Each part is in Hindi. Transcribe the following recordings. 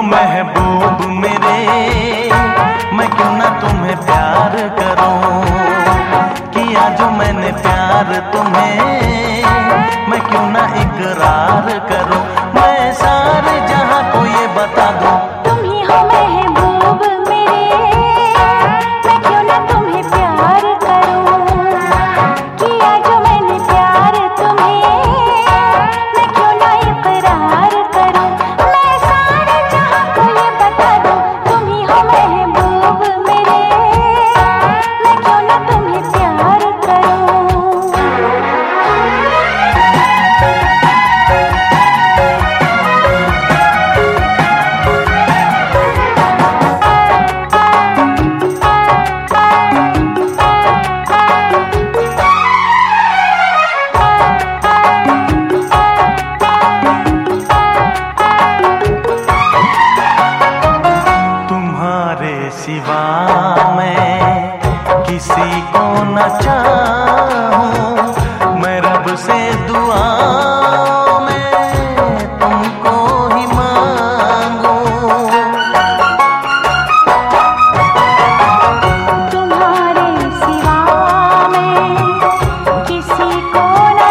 महबूब मेरे, मैं क्यों ना तुम्हें प्यार करूं। किया जो मैंने प्यार तुम्हें, मैं क्यों ना इकरार करूं। मैं सारे जहां को ये बता दूं, तुम ही हो महबूब मेरे, मैं क्यों ना तुम्हें प्यार करूं। किया जो मैंने प्यार तुम्हें, मैं क्यों ना इकरार करूं। मैं सारे जहां को ये बता दूं, तुम ही हो महबूब मेरे, मैं क्यों ना तुम्हें प्यार करूं। सिवा मैं किसी को न चाहूं, मैं रब से दुआ में तुमको ही मांगूं। तुम्हारे सिवा मैं किसी को न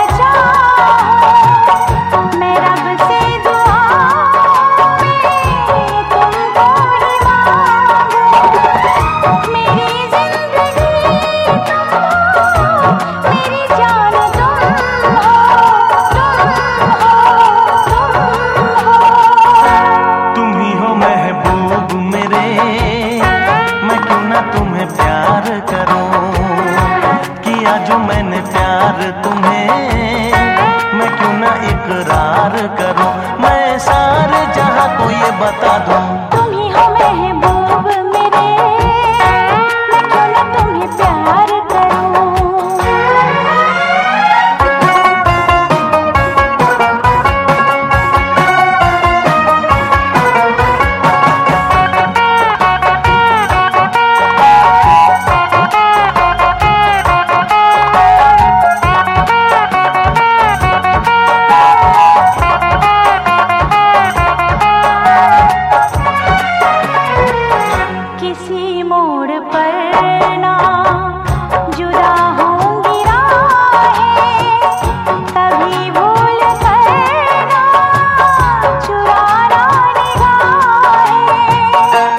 चाहूं, मैं रब से दुआ में तुमको ही मांगूं। मेरी जिंदगी तुम हो, मेरी जान तुम हो, तुम ही हो महबूब मेरे, मैं क्यों ना तुम्हें प्यार करूं। किया जो मैंने प्यार तुम्हें, मैं क्यों ना इकरार करूं। मैं सारे जहां को ये बता दूं, तुम ही हो महबूब मेरे, मैं क्यों ना तुम्हें प्यार करूं। किसी मोड़ पर ना जुदा होंगी राहें, तभी भूल कर ना चुराना निगाहें।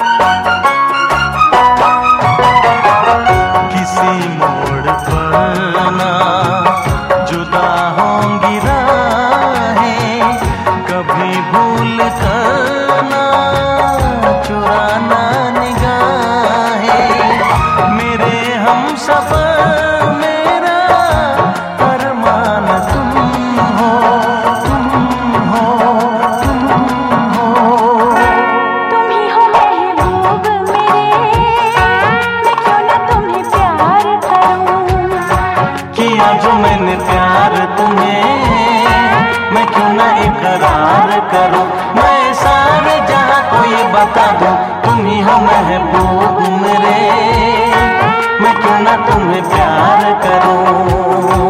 किसी मोड़ पर ना जुदा होंगी राहें, कभी भूल कर ना चुराना निगाहें। मेरे हम सफर मेरा अरमान तुम हो, तुम हो, तुम हो। तुम ही हो महबूब मेरे, मैं क्यों ना तुम्हें प्यार करूं। किया जो मैंने प्यार तुम्हें, मैं क्यों ना इकरार करूं। मैं सारे जहां को ये बता दूं, तुम ही हो महबूब मेरे, मैं क्यों ना तुम्हें प्यार करूं।